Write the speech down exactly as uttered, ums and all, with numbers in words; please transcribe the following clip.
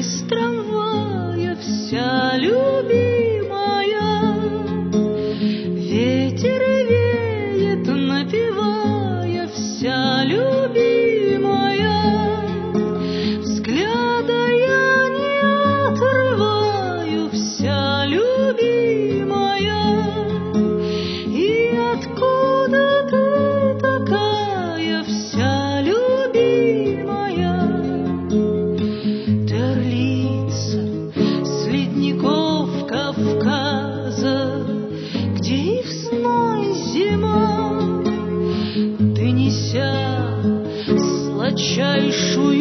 из трамвая, вся любимая. Ветер веет, напевая, вся любимая. Взгляда я не отрываю, вся любимая. И откуда ты такая, вся любимая? Ты орлица с ледников Кавказа, где и весна, и зима. Ты, неся сладчайшую